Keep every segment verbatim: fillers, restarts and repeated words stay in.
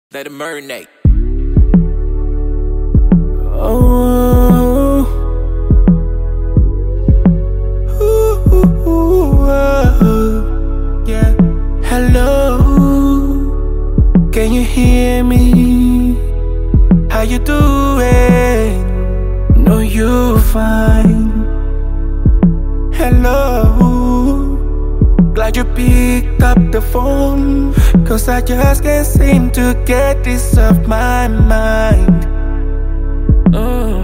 Let it marinate. Oh, ooh, ooh, ooh, oh. Yeah. Hello, can you hear me? How you doing? No, you fine. Hello, glad you picked up the phone, 'cause I just can't seem to get this off my mind. uh.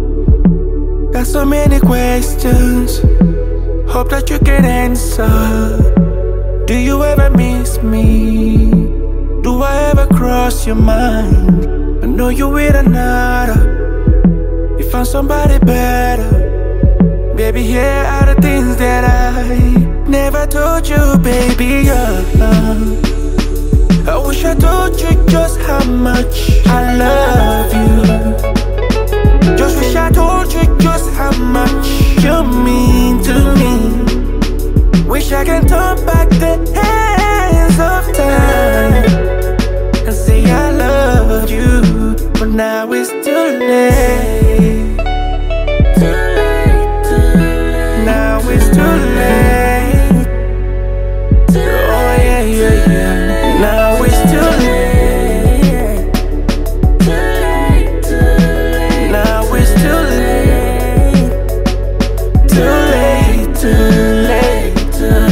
Got so many questions, hope that you can answer. Do you ever miss me? Do I ever cross your mind? I know you with another, you found somebody better. Baby, here are the things that I never told you, baby. uh, I wish I told you just how much I love you. Just wish I told you just how much you mean to me. Wish I can turn back the hands of time and say I love you, but now it's too late. Too late, too late. Now it's too late. Oh yeah, yeah, yeah. Now it's too late. Too late, too late. Now it's too late. Too late, too late, too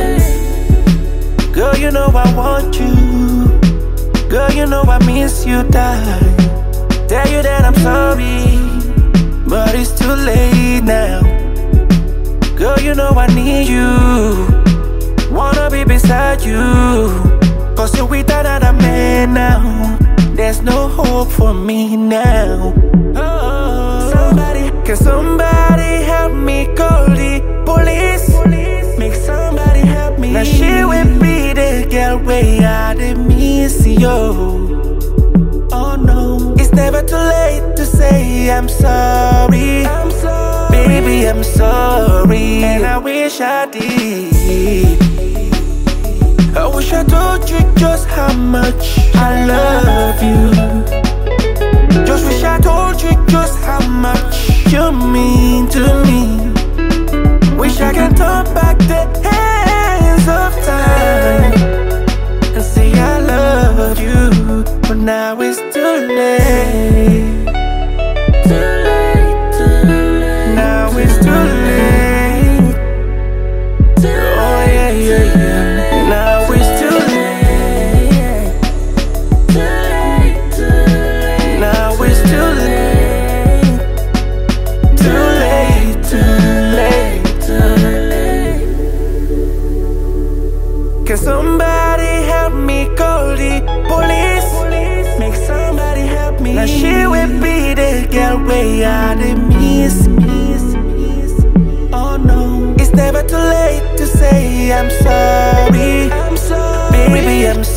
late. Girl, you know I want you. Girl, you know I miss you, die. Tell you that I'm sorry, but it's too late now. Girl, you know I need you, wanna be beside you, 'cause you're with another man now. There's no hope for me now. Oh, somebody, can somebody help me call the police? Make somebody help me. Now she will be the girl way I did miss you. Oh no, it's never too late to say I'm sorry. I'm sorry, baby, I'm sorry, and I wish I did. I wish I told you just how much I love you. Just wish I told you just how much you mean to me. Wish I can turn back the hands of time and say I love you, but now it's too late. Too late, too late. Now it's too late. Oh yeah, yeah, yeah. Now it's too late. Too late, too late. Now it's too late. Too late, too late, too late. Can somebody help me call the police? Make somebody help me. Now she will be the girl way I did miss, miss, miss. Oh no, it's never too late to say I'm sorry. I'm sorry, baby, I'm sorry.